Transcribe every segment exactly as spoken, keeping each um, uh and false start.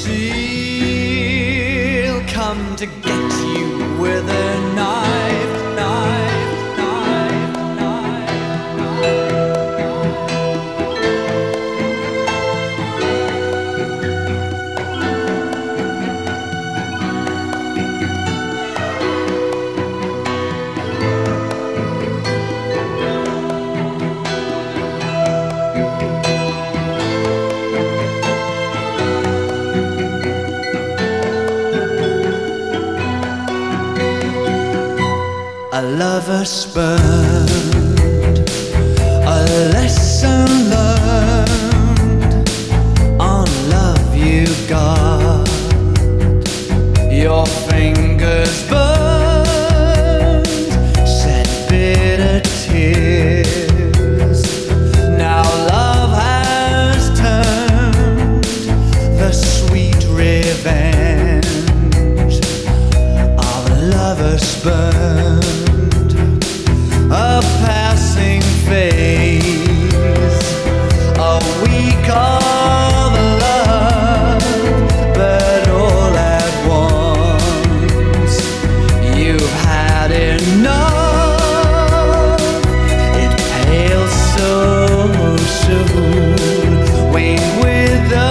She'll come to get you with a knife, knife, knife, knife, a lover spurned, a lesson learned, on love you got, your fingers burned, shed bitter tears. Now love has turned the sweet revenge of a lover spurned. A passing phase, a week of love, but all at once you've had enough. It pales so soon, wane with the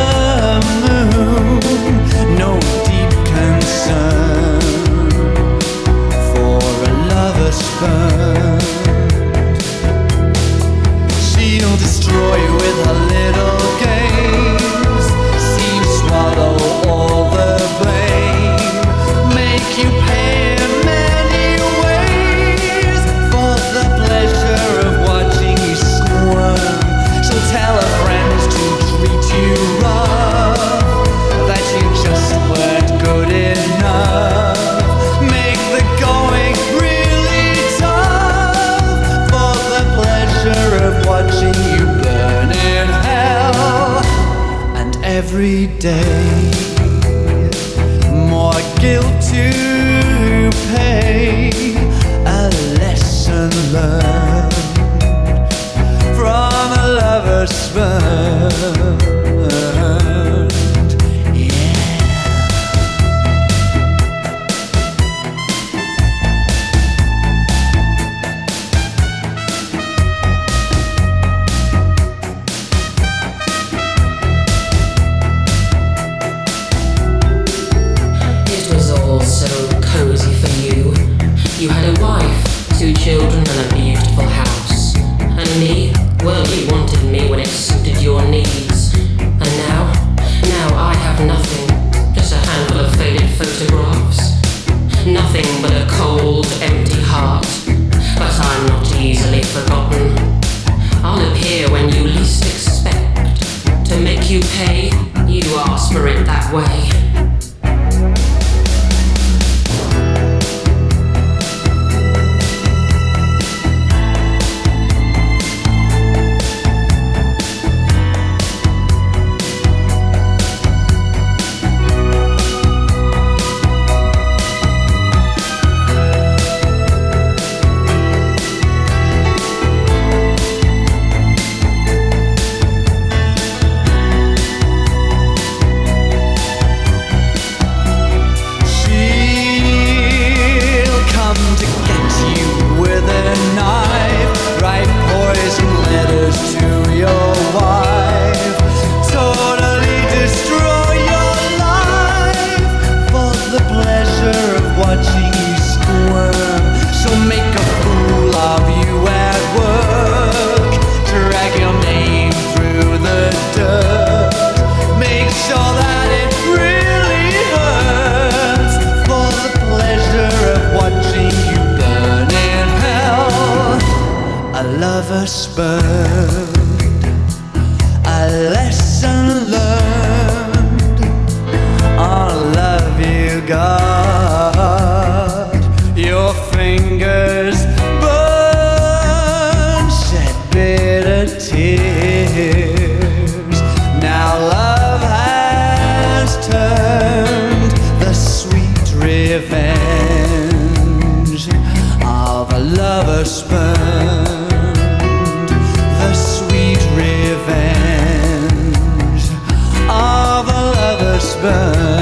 moon. No deep concern for a lover's spurn. She'll destroy you with her little games, see you swallow all the blame, make you pay in many ways for the pleasure of watching you squirm. She'll tell her friends to treat you rough, that you just weren't good enough, make the going really tough for the pleasure of watching you burn in hell. And every day more guilt to pay, a lesson learned from a lover's spurned. You had a wife, two children and a beautiful house. And me, well, you wanted me when it suited your needs. And now, now I have nothing, just a handful of faded photographs. Nothing but a cold, empty heart. But I'm not easily forgotten. I'll appear when you least expect. To make you pay, you ask for it that way. husband.